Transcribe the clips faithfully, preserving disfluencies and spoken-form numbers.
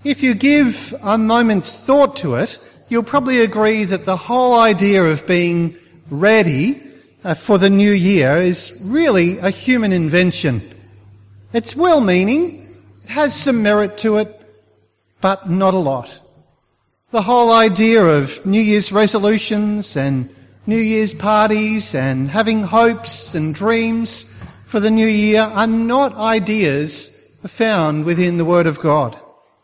If you give a moment's thought to it, you'll probably agree that the whole idea of being ready uh, for the new year is really a human invention. It's well-meaning, it has some merit to it, but not a lot. The whole idea of New Year's resolutions and New Year's parties and having hopes and dreams for the new year are not ideas found within the Word of God.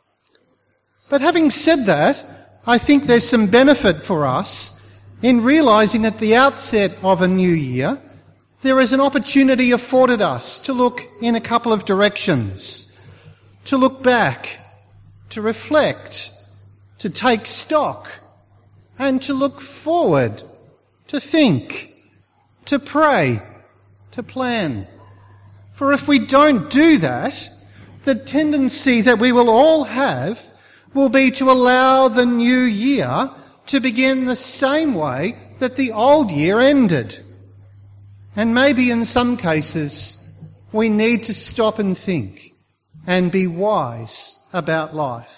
But having said that, I think there's some benefit for us in realising at the outset of a new year there is an opportunity afforded us to look in a couple of directions, to look back, to reflect, to take stock, and to look forward, to think, to pray, to plan. For if we don't do that, the tendency that we will all have will be to allow the new year to begin the same way that the old year ended. And maybe in some cases we need to stop and think and be wise about life.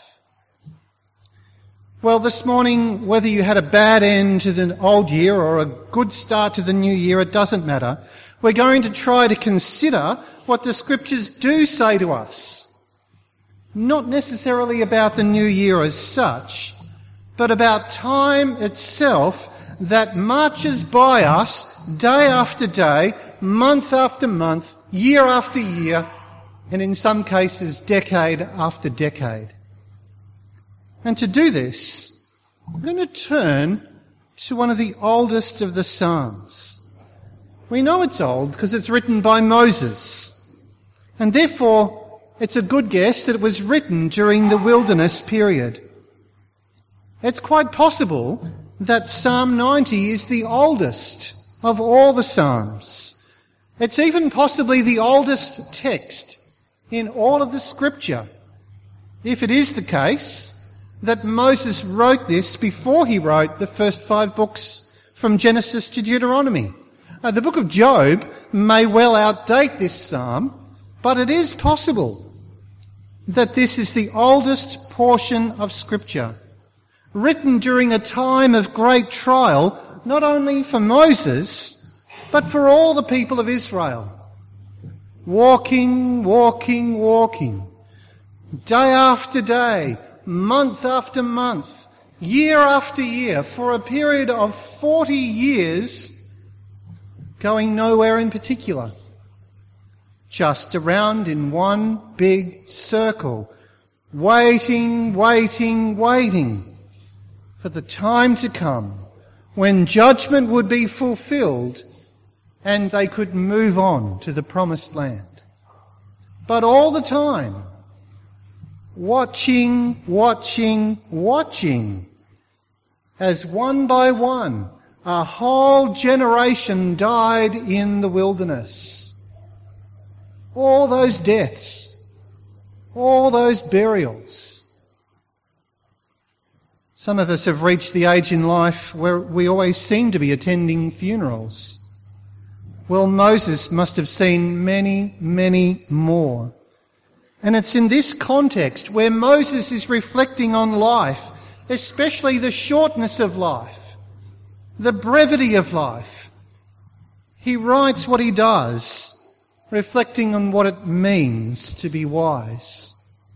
Well, this morning, whether you had a bad end to the old year or a good start to the new year, it doesn't matter. We're going to try to consider what the Scriptures do say to us. Not necessarily about the new year as such, but about time itself that marches by us day after day, month after month, year after year, and in some cases decade after decade. And to do this, I'm going to turn to one of the oldest of the Psalms. We know it's old because it's written by Moses, and therefore it's a good guess that it was written during the wilderness period. It's quite possible that Psalm ninety is the oldest of all the Psalms. It's even possibly the oldest text in all of the Scripture. If it is the case that Moses wrote this before he wrote the first five books from Genesis to Deuteronomy. Uh, the book of Job may well outdate this psalm, but it is possible that this is the oldest portion of Scripture, written during a time of great trial, not only for Moses, but for all the people of Israel. Walking, walking, walking, day after day, month after month, year after year, for a period of forty years, going nowhere in particular. Just around in one big circle, waiting, waiting, waiting for the time to come when judgment would be fulfilled and they could move on to the promised land. But all the time, watching, watching, watching, as one by one a whole generation died in the wilderness. All those deaths, all those burials. Some of us have reached the age in life where we always seem to be attending funerals. Well, Moses must have seen many, many more. And it's in this context where Moses is reflecting on life, especially the shortness of life, the brevity of life. He writes what he does, reflecting on what it means to be wise.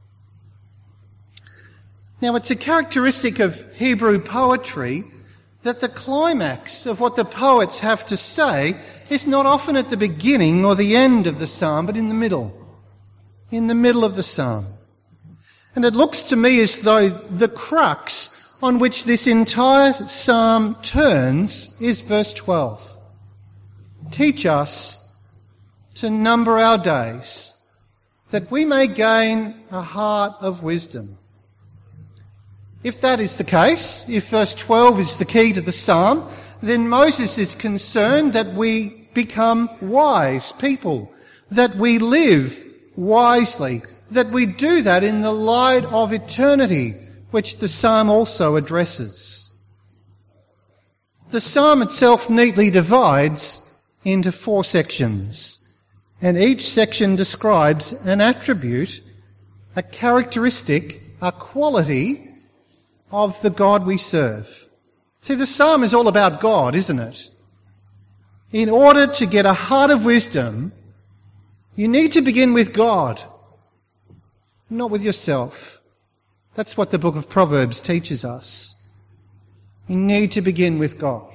Now, it's a characteristic of Hebrew poetry that the climax of what the poets have to say is not often at the beginning or the end of the psalm, but in the middle. In the middle of the psalm. And it looks to me as though the crux on which this entire psalm turns is verse twelve. Teach us to number our days, that we may gain a heart of wisdom. If that is the case, if verse twelve is the key to the psalm, then Moses is concerned that we become wise people, that we live wisely, that we do that in the light of eternity, which the psalm also addresses. The psalm itself neatly divides into four sections, and each section describes an attribute, a characteristic a quality of the God we serve. See, the psalm is all about God, isn't it? In order to get a heart of wisdom, you need to begin with God, not with yourself. That's what the book of Proverbs teaches us. You need to begin with God.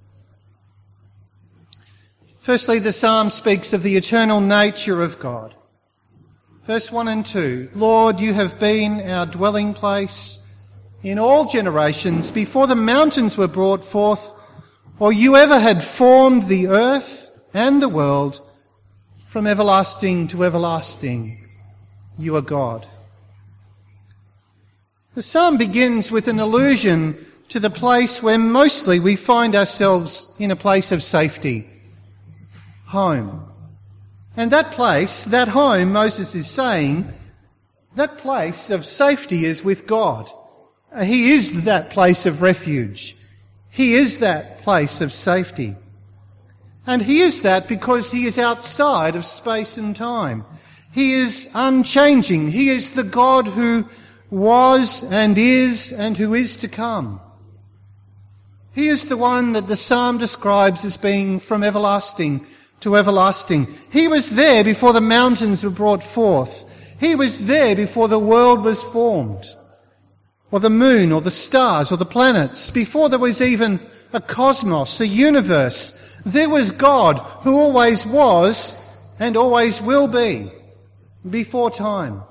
Firstly, the psalm speaks of the eternal nature of God. Verse one and two, Lord, you have been our dwelling place in all generations before the mountains were brought forth, or you ever had formed the earth and the world. From everlasting to everlasting, you are God. The psalm begins with an allusion to the place where mostly we find ourselves in a place of safety. Home. And that place, that home, Moses is saying, that place of safety is with God. He is that place of refuge. He is that place of safety. And He is that because He is outside of space and time. He is unchanging. He is the God who was and is and who is to come. He is the one that the psalm describes as being from everlasting to everlasting. He was there before the mountains were brought forth. He was there before the world was formed, or the moon, or the stars, or the planets, before there was even a cosmos, a universe. There was God who always was and always will be, before time.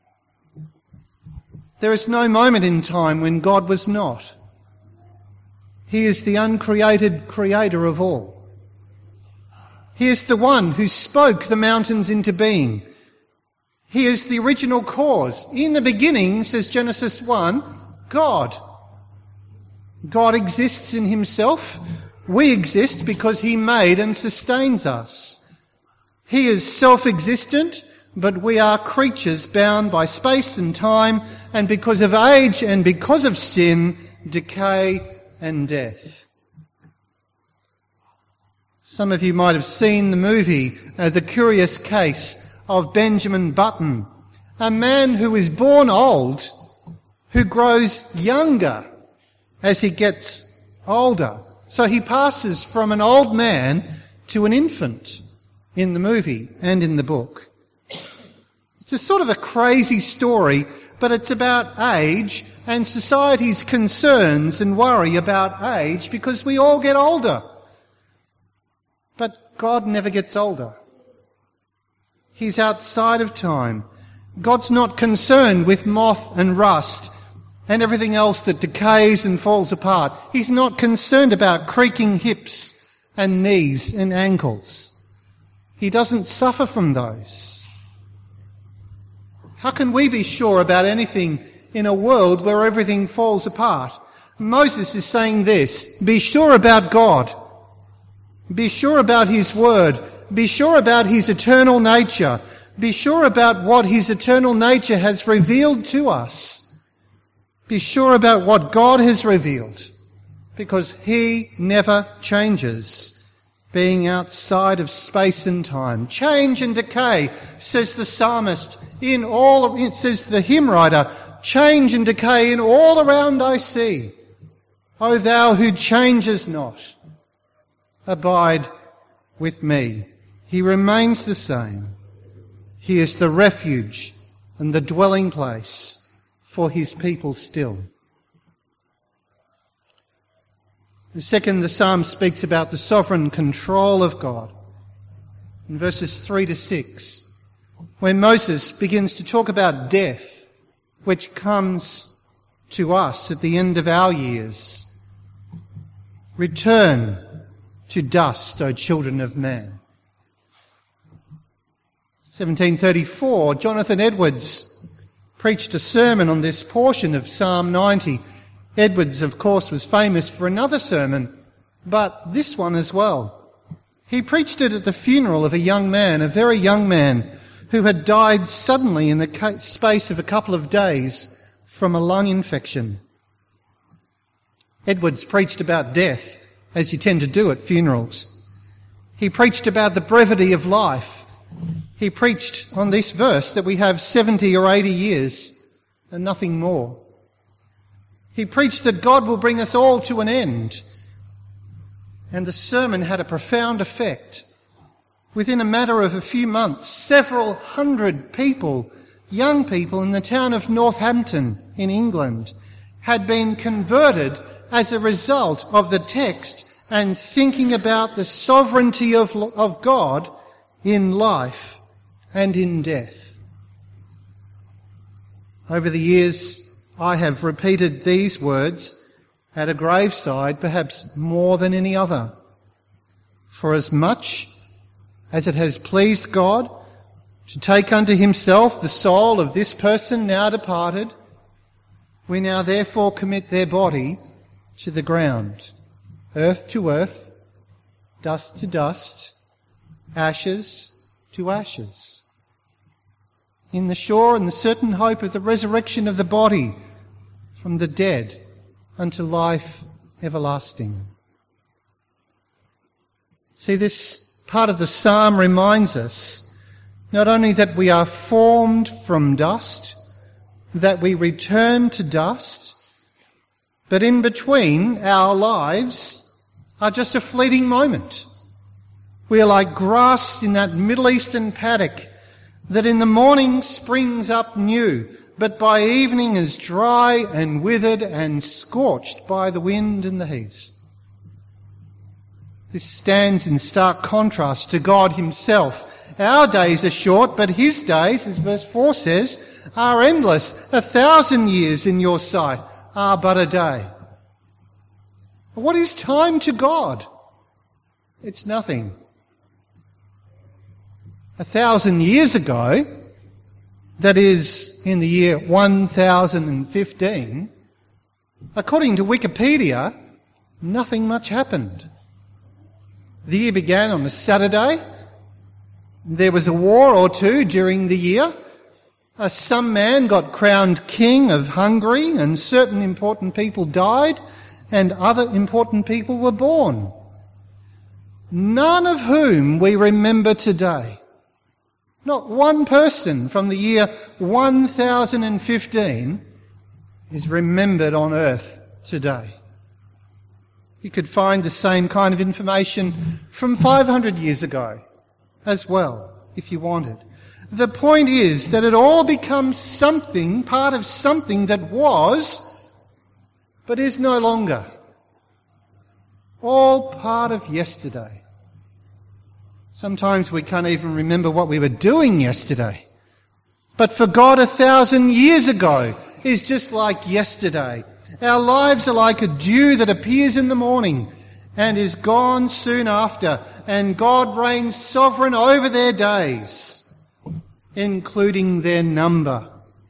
There is no moment in time when God was not. He is the uncreated creator of all. He is the one who spoke the mountains into being. He is the original cause. In the beginning, says Genesis one, God. God exists in Himself. We exist because He made and sustains us. He is self-existent, but we are creatures bound by space and time, and because of age and because of sin, decay and death. Some of you might have seen the movie, uh, The Curious Case of Benjamin Button, a man who is born old, who grows younger as he gets older. So he passes from an old man to an infant in the movie and in the book. It's a sort of a crazy story, but it's about age and society's concerns and worry about age because we all get older. But God never gets older. He's outside of time. God's not concerned with moth and rust and everything else that decays and falls apart. He's not concerned about creaking hips and knees and ankles. He doesn't suffer from those. How can we be sure about anything in a world where everything falls apart? Moses is saying this, be sure about God. Be sure about His Word. Be sure about His eternal nature. Be sure about what His eternal nature has revealed to us. Be sure about what God has revealed, because He never changes, being outside of space and time. Change and decay, says the psalmist, in all, it says the hymn writer, change and decay in all around I see. O Thou who changes not, abide with me. He remains the same. He is the refuge and the dwelling place for His people still. The second, the psalm speaks about the sovereign control of God. In verses three to six, when Moses begins to talk about death, which comes to us at the end of our years. Return to dust, O children of man. seventeen thirty-four, Jonathan Edwards preached a sermon on this portion of Psalm ninety. Edwards, of course, was famous for another sermon, but this one as well. He preached it at the funeral of a young man, a very young man, who had died suddenly in the space of a couple of days from a lung infection. Edwards preached about death, as you tend to do at funerals. He preached about the brevity of life. He preached on this verse that we have seventy or eighty years and nothing more. He preached that God will bring us all to an end. And the sermon had a profound effect. Within a matter of a few months, several hundred people, young people in the town of Northampton in England, had been converted as a result of the text and thinking about the sovereignty of, of God in life and in death. Over the years, I have repeated these words at a graveside perhaps more than any other. For as much as it has pleased God to take unto himself the soul of this person now departed, we now therefore commit their body to the ground, earth to earth, dust to dust, ashes to ashes, in the sure and the certain hope of the resurrection of the body from the dead unto life everlasting. See, this part of the psalm reminds us not only that we are formed from dust, that we return to dust, but in between our lives are just a fleeting moment. We are like grass in that Middle Eastern paddock that in the morning springs up new, but by evening is dry and withered and scorched by the wind and the heat. This stands in stark contrast to God himself. Our days are short, but his days, as verse four says, are endless. A thousand years in your sight are but a day. What is time to God? It's nothing. A thousand years ago, that is in the year one thousand fifteen, according to Wikipedia, nothing much happened. The year began on a Saturday. There was a war or two during the year. Uh, some man got crowned king of Hungary, and certain important people died, and other important people were born, none of whom we remember today. Not one person from the year one thousand fifteen is remembered on earth today. You could find the same kind of information from five hundred years ago as well, if you wanted. The point is that it all becomes something, part of something that was, but is no longer. All part of yesterday. Sometimes we can't even remember what we were doing yesterday. But for God, a thousand years ago is just like yesterday. Our lives are like a dew that appears in the morning and is gone soon after. And God reigns sovereign over their days, including their number.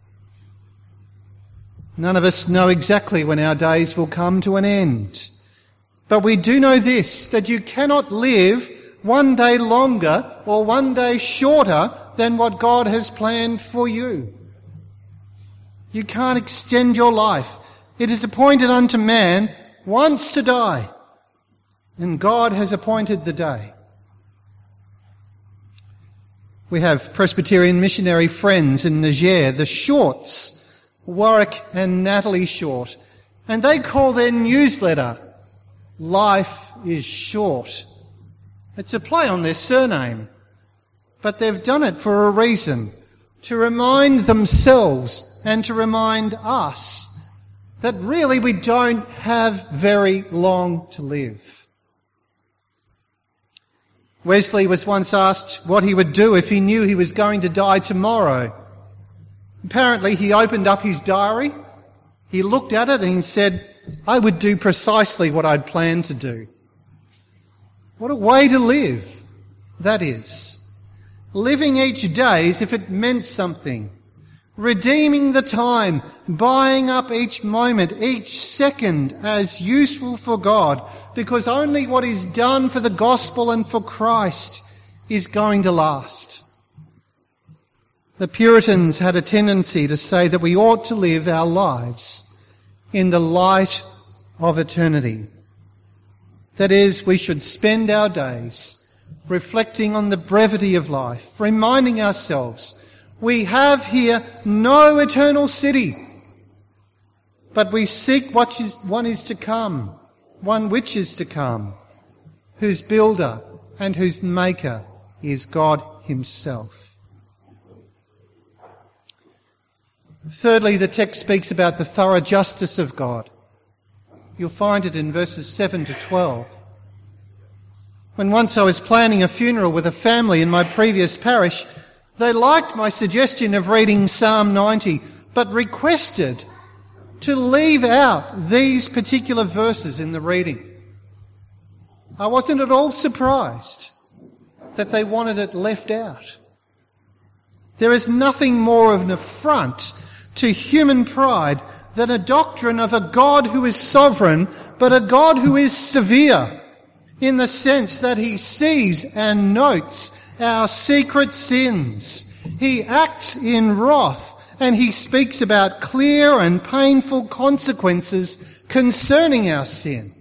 None of us know exactly when our days will come to an end. But we do know this, that you cannot live one day longer or one day shorter than what God has planned for you. You can't extend your life. It is appointed unto man once to die, and God has appointed the day. We have Presbyterian missionary friends in Niger, the Shorts, Warwick and Natalie Short, and they call their newsletter Life is Short. It's a play on their surname, but they've done it for a reason, to remind themselves and to remind us that really we don't have very long to live. Wesley was once asked what he would do if he knew he was going to die tomorrow. Apparently he opened up his diary, he looked at it and he said, I would do precisely what I'd planned to do. What a way to live that is. Living each day as if it meant something. Redeeming the time, buying up each moment, each second as useful for God, because only what is done for the gospel and for Christ is going to last. The Puritans had a tendency to say that we ought to live our lives in the light of eternity. That is, we should spend our days reflecting on the brevity of life, reminding ourselves we have here no eternal city. but we seek what is, one is to come, one which is to come, whose builder and whose maker is God himself. Thirdly, the text speaks about the thorough justice of God. You'll find it in verses seven to twelve. When once I was planning a funeral with a family in my previous parish, they liked my suggestion of reading Psalm ninety, but requested to leave out these particular verses in the reading. I wasn't at all surprised that they wanted it left out. There is nothing more of an affront to human pride than a doctrine of a God who is sovereign, but a God who is severe, in the sense that he sees and notes our secret sins. He acts in wrath, and he speaks about clear and painful consequences concerning our sin.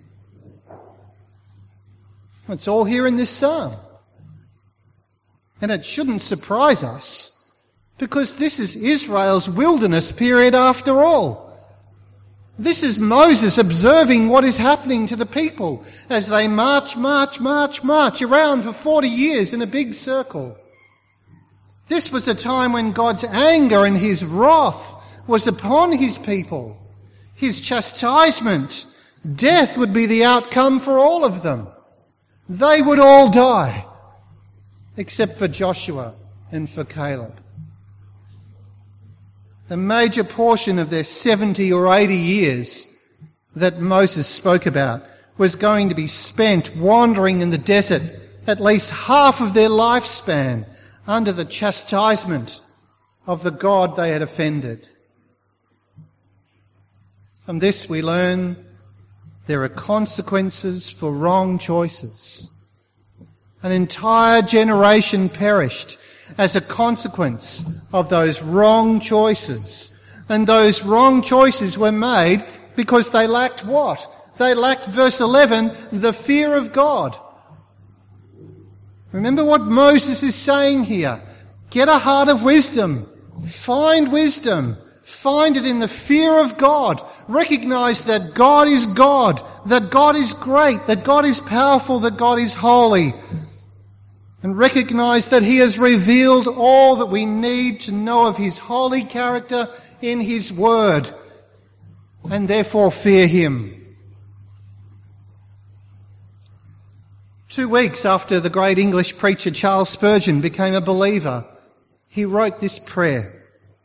It's all here in this psalm. And it shouldn't surprise us, because this is Israel's wilderness period after all. This is Moses observing what is happening to the people as they march, march, march, march around for forty years in a big circle. This was a time when God's anger and his wrath was upon his people. His chastisement, death would be the outcome for all of them. They would all die, except for Joshua and for Caleb. The major portion of their seventy or eighty years that Moses spoke about was going to be spent wandering in the desert, at least half of their lifespan, under the chastisement of the God they had offended. From this we learn there are consequences for wrong choices. An entire generation perished as a consequence of those wrong choices. And those wrong choices were made because they lacked what? They lacked, verse eleven, the fear of God. Remember what Moses is saying here. Get a heart of wisdom. Find wisdom. Find it in the fear of God. Recognise that God is God, that God is great, that God is powerful, that God is holy. And recognise that he has revealed all that we need to know of his holy character in his word, and therefore fear him. Two weeks after the great English preacher Charles Spurgeon became a believer, he wrote this prayer.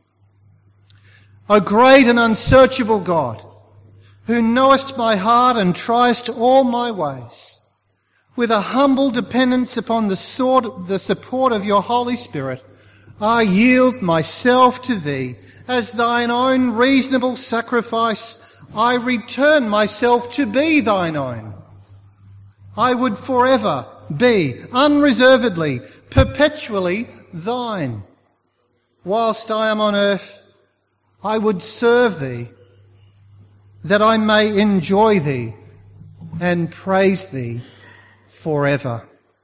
O great and unsearchable God, who knowest my heart and triest all my ways, with a humble dependence upon the support of your Holy Spirit, I yield myself to thee as thine own reasonable sacrifice. I return myself to be thine own. I would forever be unreservedly, perpetually thine. Whilst I am on earth, I would serve thee, that I may enjoy thee and praise thee forever.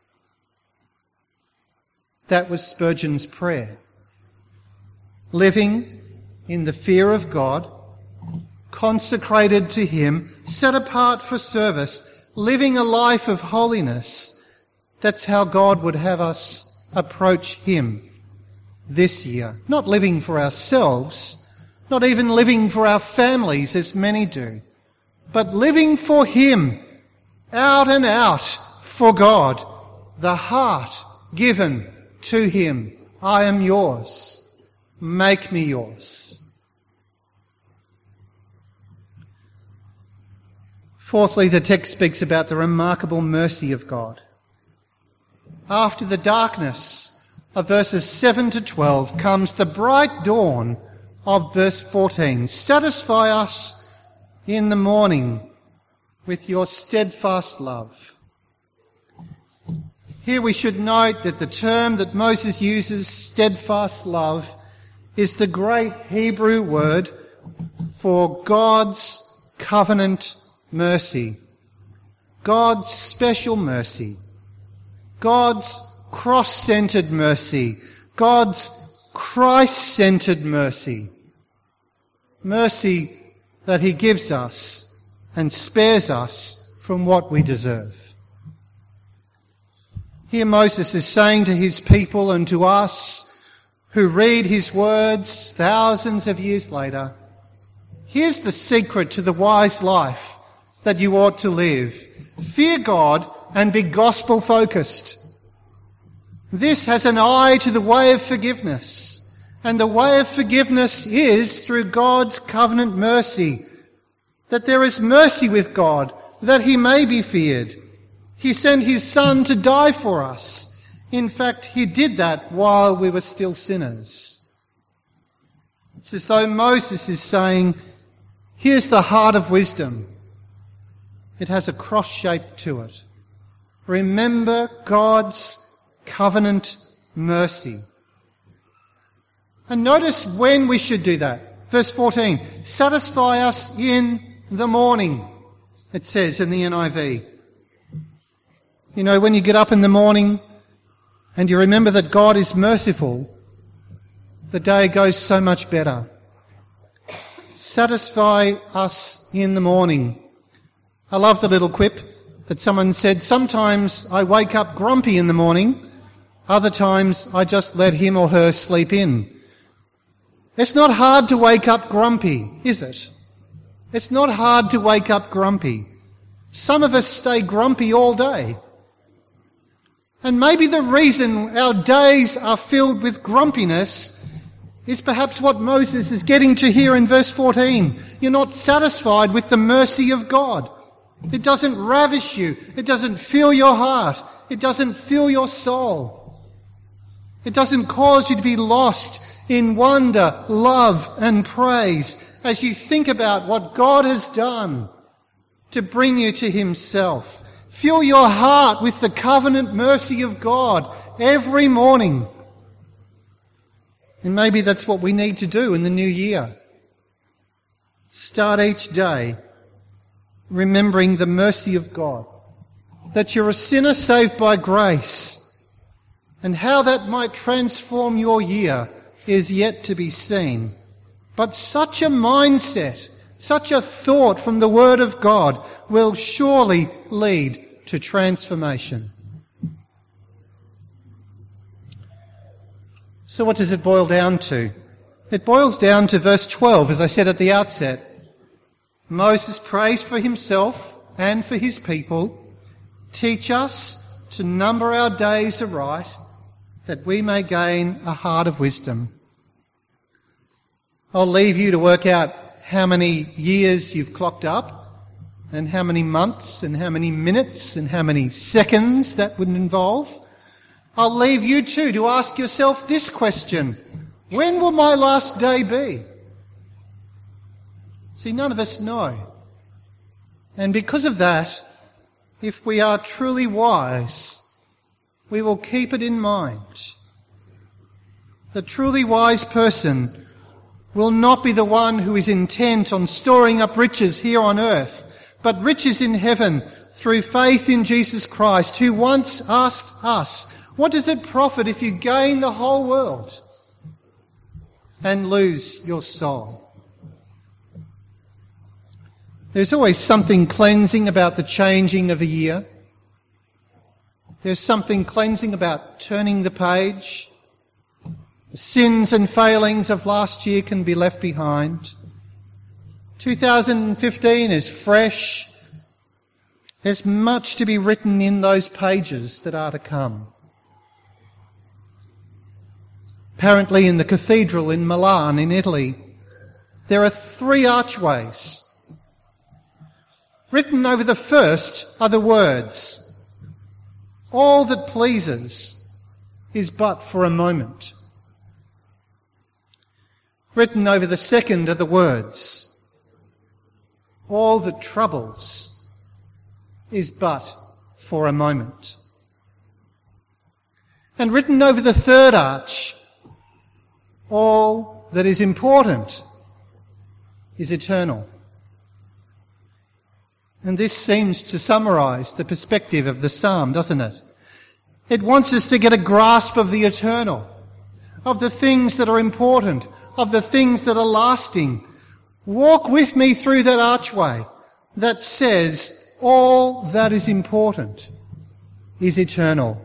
That was Spurgeon's prayer. Living in the fear of God, consecrated to him, set apart for service, living a life of holiness. That's how God would have us approach him this year. Not living for ourselves, not even living for our families as many do, but living for him, out and out for God, the heart given to him. I am yours. Make me yours. Fourthly, the text speaks about the remarkable mercy of God. After the darkness of verses seven to twelve comes the bright dawn of verse fourteen. Satisfy us in the morning with your steadfast love. Here we should note that the term that Moses uses, steadfast love, is the great Hebrew word for God's covenant mercy, God's special mercy, God's cross-centred mercy, God's Christ-centred mercy, mercy that he gives us and spares us from what we deserve. Here Moses is saying to his people and to us who read his words thousands of years later, here's the secret to the wise life that you ought to live. Fear God and be gospel focused. This has an eye to the way of forgiveness. And the way of forgiveness is through God's covenant mercy. That there is mercy with God, that he may be feared. He sent his Son to die for us. In fact, he did that while we were still sinners. It's as though Moses is saying, here's the heart of wisdom. It has a cross shape to it. Remember God's covenant mercy. And notice when we should do that. Verse fourteen, satisfy us in the morning, it says in the N I V. You know, when you get up in the morning and you remember that God is merciful, the day goes so much better. Satisfy us in the morning. I love the little quip that someone said, sometimes I wake up grumpy in the morning, other times I just let him or her sleep in. It's not hard to wake up grumpy, is it? It's not hard to wake up grumpy. Some of us stay grumpy all day. And maybe the reason our days are filled with grumpiness is perhaps what Moses is getting to here in verse fourteen. You're not satisfied with the mercy of God. It doesn't ravish you. It doesn't fill your heart. It doesn't fill your soul. It doesn't cause you to be lost in wonder, love and praise as you think about what God has done to bring you to himself. Fill your heart with the covenant mercy of God every morning. And maybe that's what we need to do in the new year. Start each day remembering the mercy of God. That you're a sinner saved by grace. And how that might transform your year is yet to be seen. But such a mindset, such a thought from the Word of God will surely lead to transformation. So what does it boil down to? It boils down to verse twelve, as I said at the outset. Moses prays for himself and for his people. Teach us to number our days aright, that we may gain a heart of wisdom. I'll leave you to work out how many years you've clocked up, and how many months, and how many minutes, and how many seconds that would involve. I'll leave you too to ask yourself this question: when will my last day be? See, none of us know. And because of that, if we are truly wise, we will keep it in mind. The truly wise person will not be the one who is intent on storing up riches here on earth, but riches in heaven through faith in Jesus Christ, who once asked us, what does it profit if you gain the whole world and lose your soul? There's always something cleansing about the changing of a year. There's something cleansing about turning the page. The sins and failings of last year can be left behind. two thousand fifteen is fresh. There's much to be written in those pages that are to come. Apparently in the cathedral in Milan in Italy, there are three archways. Written over the first are the words, all that pleases is but for a moment. Written over the second are the words, all that troubles is but for a moment. And written over the third arch, all that is important is eternal. And this seems to summarise the perspective of the psalm, doesn't it? It wants us to get a grasp of the eternal, of the things that are important, of the things that are lasting, Walk with me through that archway that says all that is important is eternal.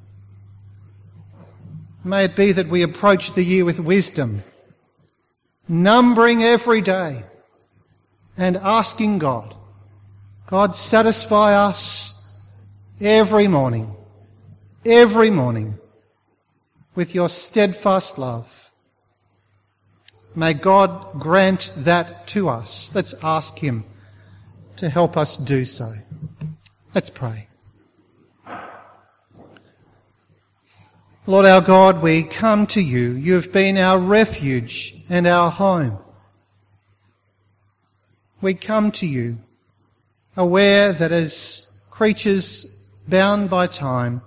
May it be that we approach the year with wisdom, numbering every day and asking God, God, satisfy us every morning, every morning with your steadfast love. May God grant that to us. Let's ask him to help us do so. Let's pray. Lord our God, we come to you. You have been our refuge and our home. We come to you aware that as creatures bound by time,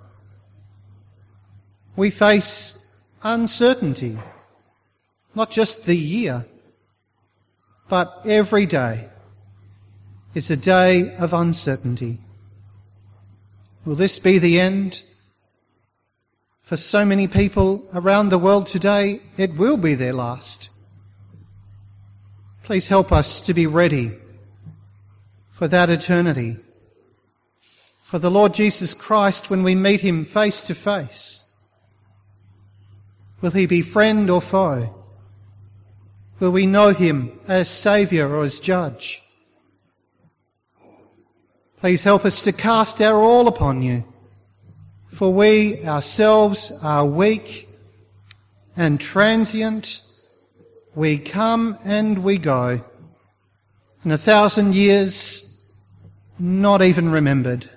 we face uncertainty, not just the year, but every day is a day of uncertainty. Will this be the end? For so many people around the world today, it will be their last. Please help us to be ready for that eternity, for the Lord Jesus Christ when we meet him face to face. Will he be friend or foe? Will we know him as Saviour or as Judge? Please help us to cast our all upon you, for we ourselves are weak and transient. We come and we go, and a thousand years not even remembered.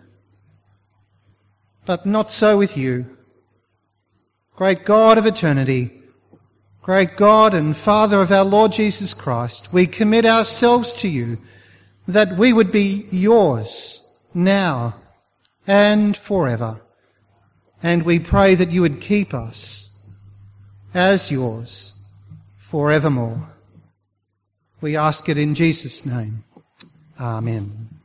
But not so with you. Great God of eternity, great God and Father of our Lord Jesus Christ, we commit ourselves to you that we would be yours now and forever. And we pray that you would keep us as yours forevermore. We ask it in Jesus' name. Amen.